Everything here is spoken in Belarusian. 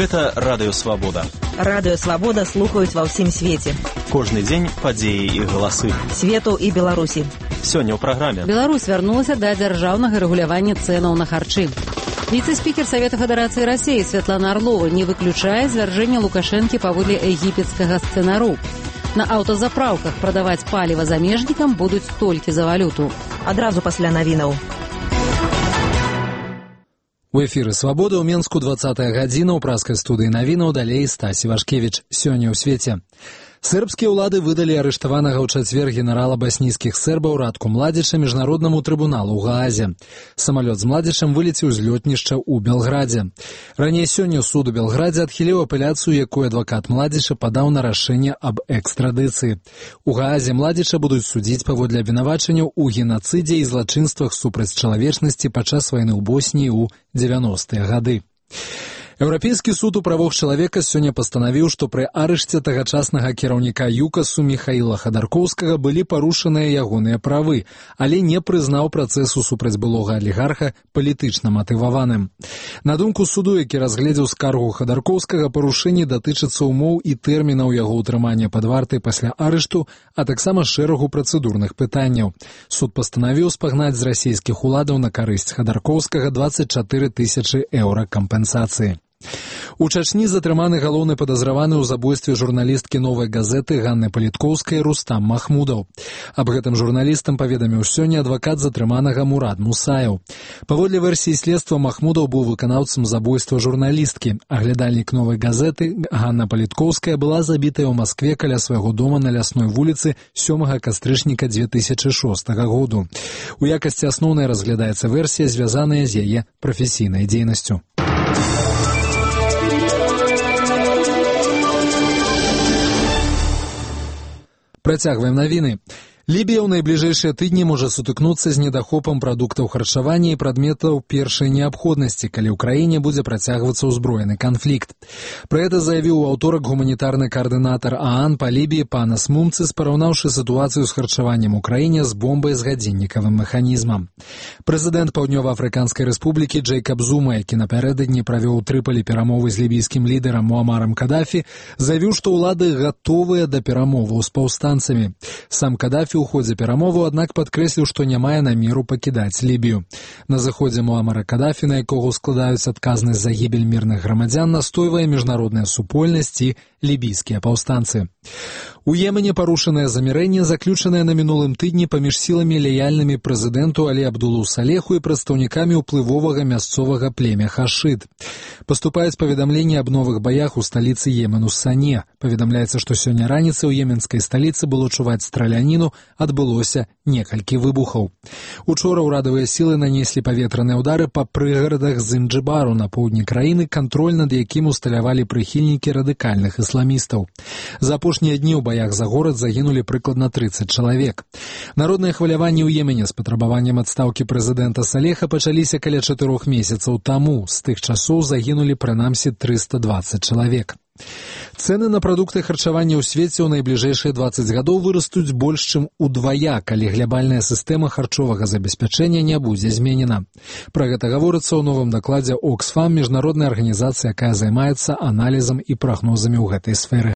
Гэта Радыё Свабода. Радыё Свабода слухаюць ва ўсім свеце. Кожны дзень падзеі і галасы Свету і Беларусі. Сёння ў праграме. Беларусь вярнулася да дзяржаўнага рэгулявання цэнаў на харчы. Віцэ-спікер Савета Федэрацыі Расіі Святлана Арлова не выключае звяржэння Лукашэнкі паводле егіпецкага сцэнару. На аўтазапраўках прадаваць паліва замежнікам будуць толькі за валюту. Адразу пасля навінаў. У эфіры «Свабода» ў Менску 20-я гадзіна, ў праскай студыі навінаў, далей Стасі Вашкевіч. Сёння ў свеце. Сербскія ўлады выдалі арыштаванага ў чацвер генерала баснійскіх сербаў Ратку Младзіча міжнароднаму трыбуналу ў Гаазе. Самалёт з Младзічам вылецеў з лётнішча ў Белградзе. Раней сёння суд у Белградзе адхіліў апеляцыю, якую адвакат Младзіча падаў на рашэнне аб экстрадыцыі. У Гаазе Младзіча будуць судзіць паводле абвінавачанняў у генацыдзе і злачынствах супраць чалавечнасці падчас вайны ў Босніі ў 90-е гады. Еўрапейскі суд у правах чалавека сёння пастанавіў, што пры арышце тагачаснага кіраўніка ЮКАСу Міхаіла Хадаркоўскага былі парушаныя ягоныя правы, але не прызнаў працэсу супраць былога алігарха палітычна матываваным. На думку суду, які разгледзеў скаргу Хадаркоўскага, парушэнні датычацца ўмоў і тэрмінаў яго ўтрымання пад вартай пасля арышту, а таксама шэрагу працэдурных пытанняў. Суд пастанавіў спагнаць з расійскіх уладаў на карысць Хадаркоўскага 24 000 еўра кампенсацыі. У Чачні затрыманы галоўны падазраваны ў забойстве журналісткі «Новай газеты» Ганны Паліткоўскай Рустам Махмудаў. Аб гэтым журналістам паведаміў сёння адвакат затрыманага Мурад Мусаяў. Паводле версіі следства, Махмудаў быў выканаўцам забойства журналісткі. Аглядальнік «Новай газеты» Ганна Паліткоўская была забітая ў Маскве каля свайго дома на Лясной вуліцы 7 кастрычніка 2006 году. У якасці асноўнай разглядаецца версія, звязаная з яе прафесійнай дзейнасцю. Працягваем навіны. Лібія ў найбліжэйшыя тыдні можа сутыкнуцца з недахопам прадуктаў харчавання і прадметаў першай неабходнасці, калі ў краіне будзе працягвацца ўзброены канфлікт. Пра гэта заявіў у аўторак гуманітарны каардынатар ААН па Лібіі Панас Мумцис, параўнаўшы сітуацыю з харчаваннем у краіне з бомбай з гадзіннікавым механізмам. Прэзідэнт Паўднёва-Афрыканскай рэспублікі Джэйкаб Зума, які напярэдадні правёў у Трыполі перамовы з лібійскім лідарам Муамарам Кадафі, заявіў, што ўлады гатовыя да перамоваў з паўстанцамі. Сам Кадафі у ходзе перамоваў, аднак падкрэсліў, што не мае намеру пакідаць Лібію. На заходзе Муамара Кадафі, на якога складаюць адказнасць за гібель мірных грамадзян, настойвае міжнародная супольнасць і лібійскія паўстанцы. У Йемене парушанае замірэнне, заключанае на мінулым тыдні паміж сіламі лаяльнымі прэзідэнту Алі Абдулу Салеху і прадстаўнікамі ўплывовага мясцовага племя Хашид. Паступаюць паведамленні аб новых баях у сталіцы Йемену Сане. Паведамляецца, што сёння раніцай у йеменскай сталіцы было чуваць страляніну, адбылося некалькі выбухаў. Учора ўрадавыя сілы нанеслі паветраныя ўдары па прыгарадах Зынджыбару на поўдні краіны, кантроль над якім усталявалі прыхільнікі радыкальных ісламістаў. За апошнія дні ў баях за горад загінулі прыкладна 30 чалавек. Народныя хваляванні ў Йемене з патрабаваннем адстаўкі прэзідэнта Салеха пачаліся каля 4 месяцаў таму. З тых часоў загінулі прынамсі 320 чалавек. Цэны на прадукты харчавання ў свеце ў найбліжэйшыя 20 гадоў вырастуць больш, чым удвая, калі глябальная сістэма харчовага забеспячэння не будзе зменена. Пра гэта гаворыцца ў новым дакладзе Оксфам, міжнароднай арганізацыі, якая займаецца аналізам і прагнозамі ў гэтай сферы.